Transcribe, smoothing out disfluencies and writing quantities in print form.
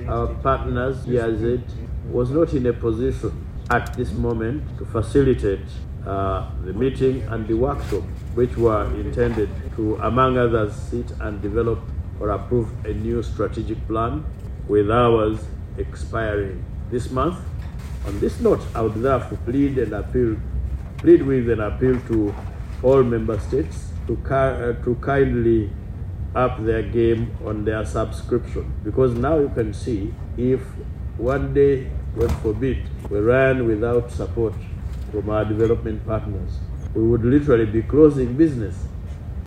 our partners, GIZ, was not in a position at this moment to facilitate the meeting and the workshop, which were intended to, among others, sit and develop or approve a new strategic plan, with ours expiring this month. On this note, I would therefore plead with and appeal to all member states to kindly up their game on their subscription, because now you can see, if one day, God forbid, we ran without support from our development partners, we would literally be closing business.